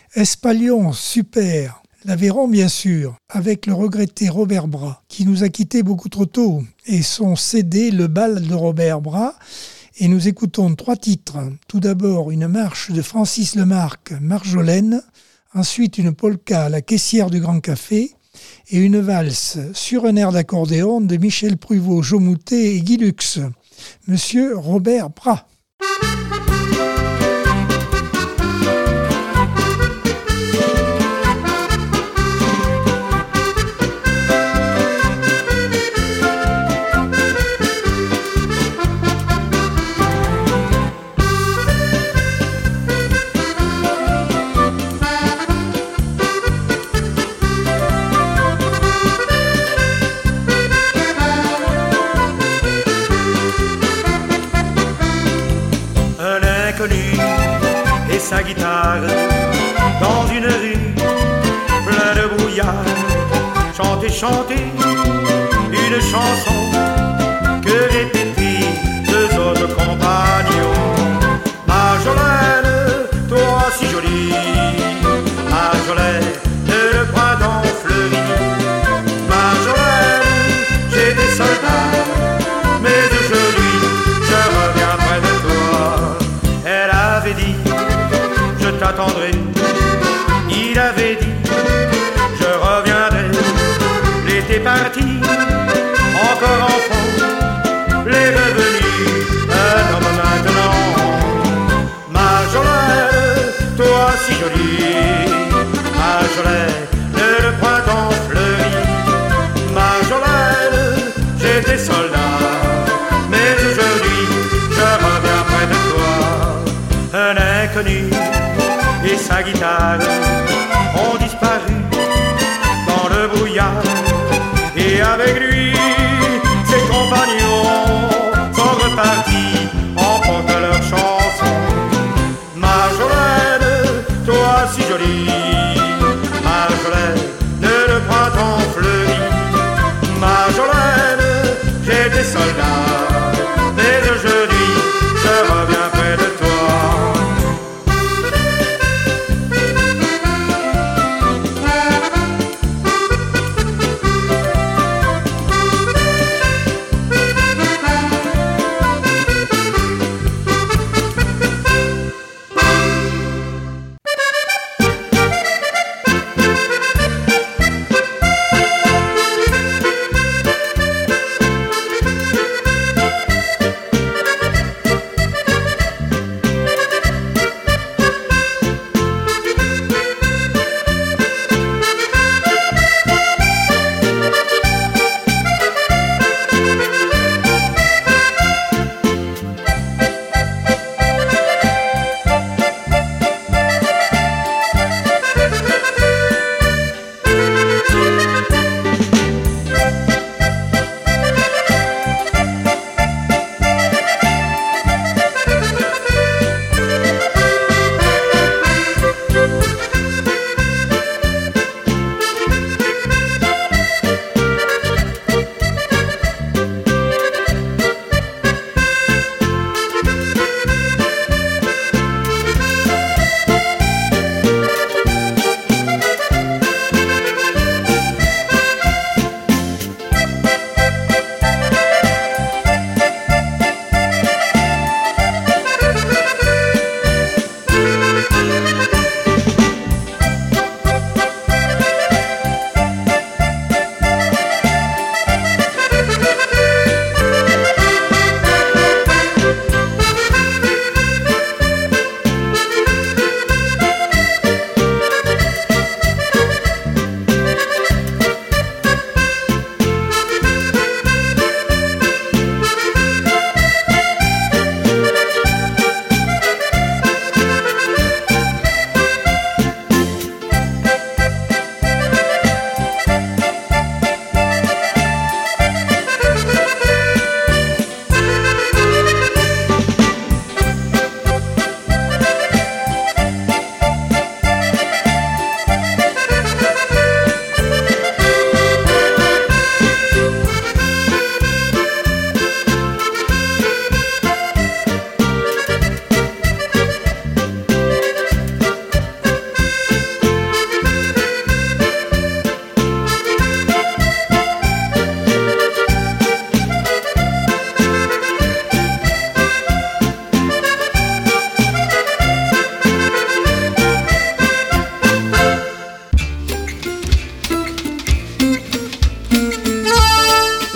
Espalion, super. L'Aveyron, bien sûr, avec le regretté Robert Bras, qui nous a quittés beaucoup trop tôt, et son CD Le bal de Robert Bras. Et nous écoutons 3 titres. Tout d'abord, une marche de Francis Lemarque, Marjolaine. Ensuite, une polka, La caissière du Grand Café. Et une valse sur un air d'accordéon de Michel Pruvot, Joe Moutet et Guy Lux. Monsieur Robert Bras. Sa guitare dans une rue plein de brouillard, chanter une chanson que répétaient 2 autres compagnons. Marjolaine, toi si jolie, Marjolaine, le printemps fleuri. Marjolaine, j'ai des soldats, mais aujourd'hui je reviens près de toi. Elle avait dit je t'attendrai, il avait dit je reviendrai. L'été parti, encore enfant, les revenus, un homme maintenant. Marjolaine, toi si jolie, Marjolaine, le printemps fleuri. Marjolaine, j'ai des soldats, mais aujourd'hui je reviens près de toi. Un inconnu et sa guitare ont disparu dans le brouillard, et avec lui ses compagnons sont repartis en portant leur chanson. Marjolaine, toi si jolie, Marjolaine, le printemps fleuri. Marjolaine, j'ai des soldats, mais aujourd'hui je reviens près de toi.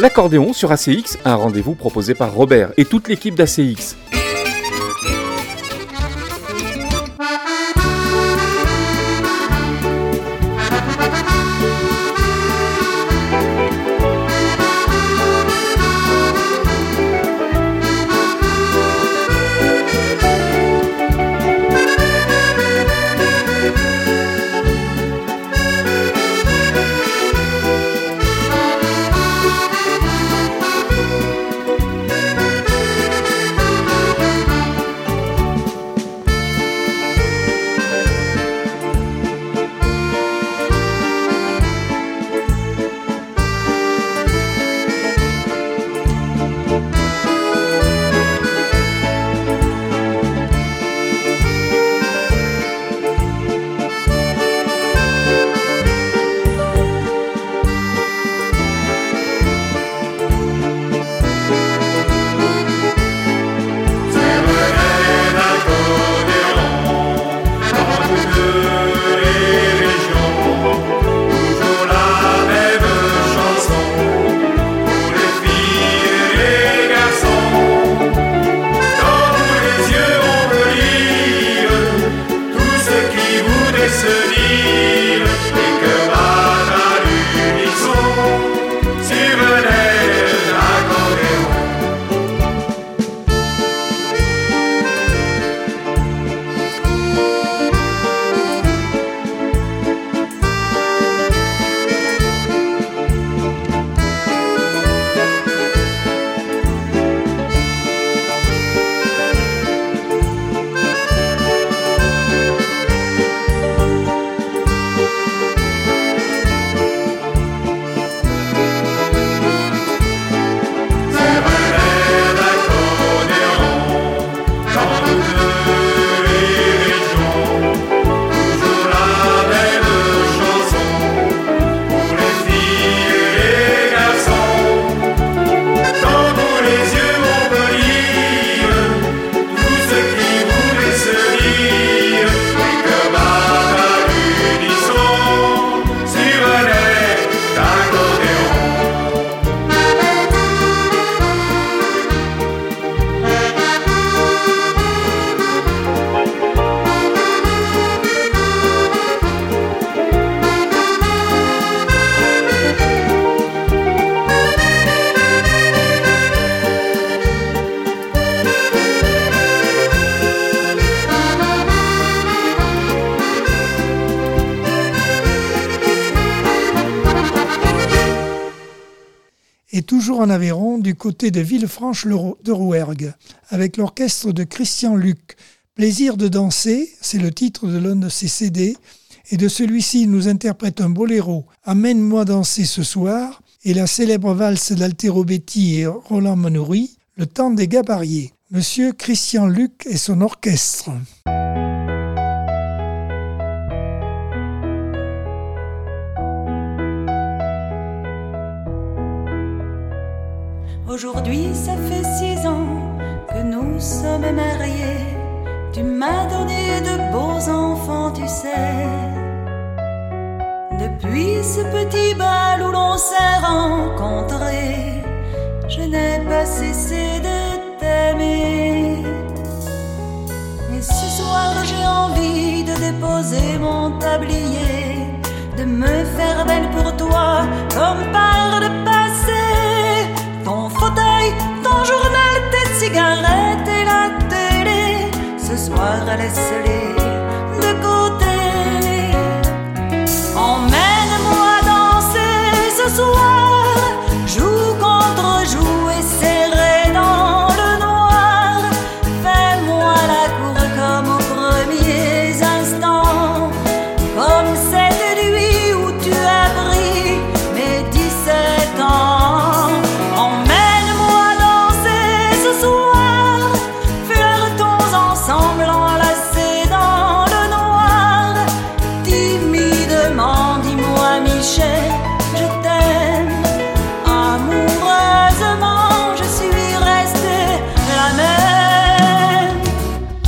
L'accordéon sur ACX, un rendez-vous proposé par Robert et toute l'équipe d'ACX. Et toujours en Aveyron, du côté de Villefranche de Rouergue, avec l'orchestre de Christian Luc. Plaisir de danser, c'est le titre de l'un de ses CD, et de celui-ci, il nous interprète un boléro, Amène-moi danser ce soir, et la célèbre valse d'Altero Betti et Roland Manoury, Le temps des gabariers. Monsieur Christian Luc et son orchestre. Aujourd'hui, ça fait 6 ans que nous sommes mariés. Tu m'as donné de beaux enfants, tu sais. Depuis ce petit bal où l'on s'est rencontrés, je n'ai pas cessé de t'aimer. Et ce soir, j'ai envie de déposer mon tablier, de me faire belle pour toi, comme par le passé. Ton fauteuil, ton journal, tes cigarettes et la télé, ce soir laisse-les de côté. Emmène-moi danser ce soir, joue contre joue et serré dans le noir. Fais-moi la cour comme aux premiers instants, comme cette nuit où tu as pris mes 17 ans.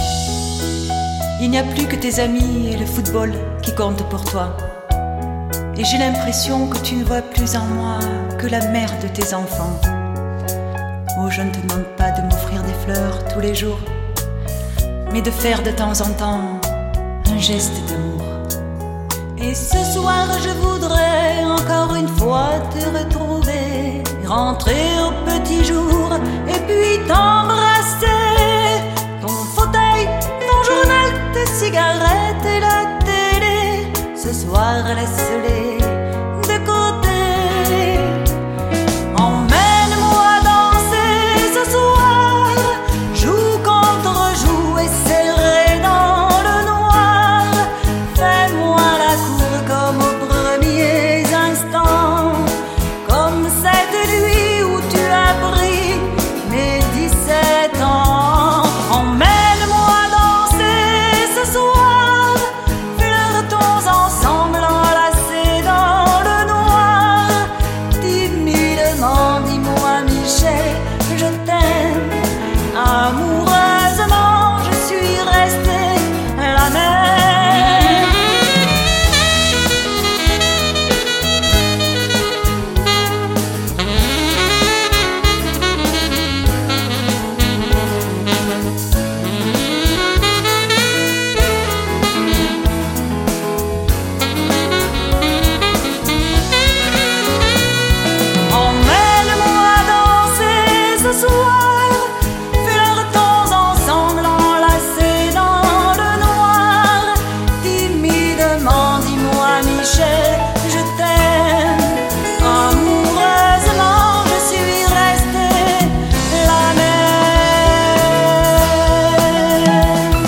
Il n'y a plus que tes amis et le football qui comptent pour toi. Et j'ai l'impression que tu ne vois plus en moi que la mère de tes enfants. Oh, je ne te demande pas de m'offrir des fleurs tous les jours, mais de faire de temps en temps un geste d'amour. Et ce soir je voudrais encore une fois te retrouver, rentrer au petit jour et puis t'embrasser. Ton fauteuil, ton journal, tes cigarettes et la télé, ce soir laisse-les de côté. Emmène-moi danser ce soir, joue contre joue et serré dans le noir. Fais-moi la cour comme aux premiers instants, comme cette nuit où tu as pris mes 17 ans. Emmène-moi danser ce soir, flirtons ensemble enlacés dans le noir. Timidement, dis-moi Michel, je t'aime. Amoureusement, je suis restée la même. Emmène-moi danser ce soir, flirtons ensemble enlacés dans le noir. Timidement, dis-moi Michel, je t'aime. Amoureusement, je suis restée la même.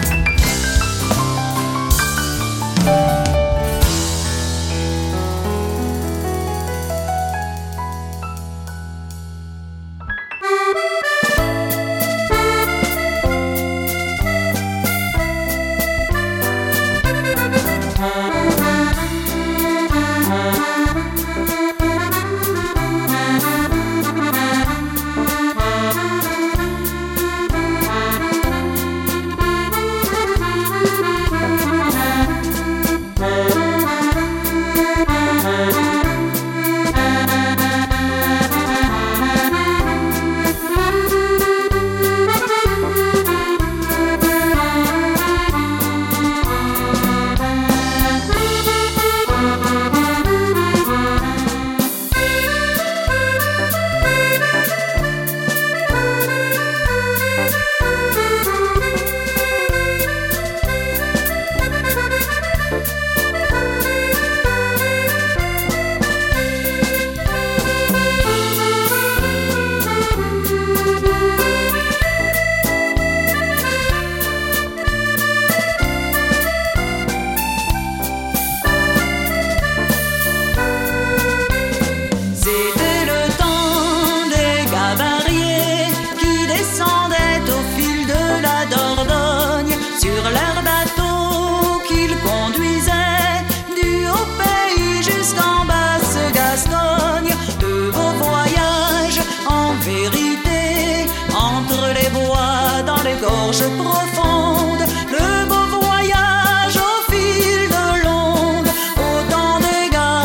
C'était le temps des gabariers qui descendaient au fil de la Dordogne sur leur bateau qu'ils conduisaient du haut pays jusqu'en Basse-Gascogne. De beaux voyages en vérité entre les bois dans les gorges profondes. Le beau voyage au fil de l'onde au temps des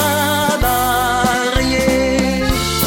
gabariers.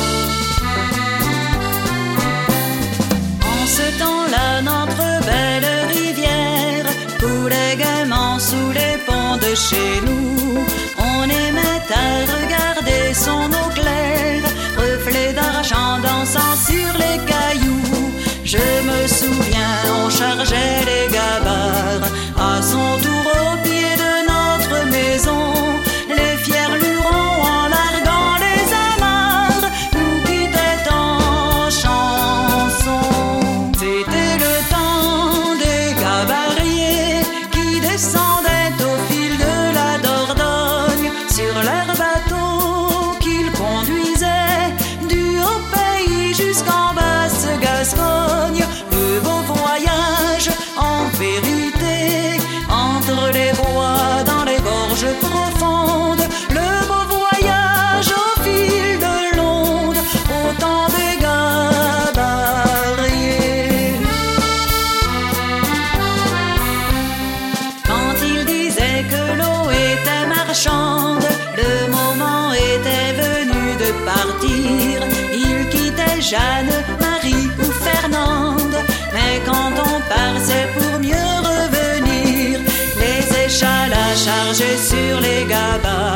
En ce temps-là, notre belle rivière coulait gaiement sous les ponts de chez nous. On aimait à regarder son eau claire, reflet d'argent dansant sur les cailloux. Je me souviens, on chargeait les gabarres à son tour au pied de notre maison. Les fiers lurons en larguant les amarres nous quittaient en chanson. C'était le temps des gabariers qui descendaient au fil de la Dordogne sur leur bateau qu'ils conduisaient du haut pays jusqu'en Basse-Gascogne. Le beau voyage Jeanne, Marie ou Fernande. Mais quand on part c'est pour mieux revenir. Les échalas chargés sur les gabas.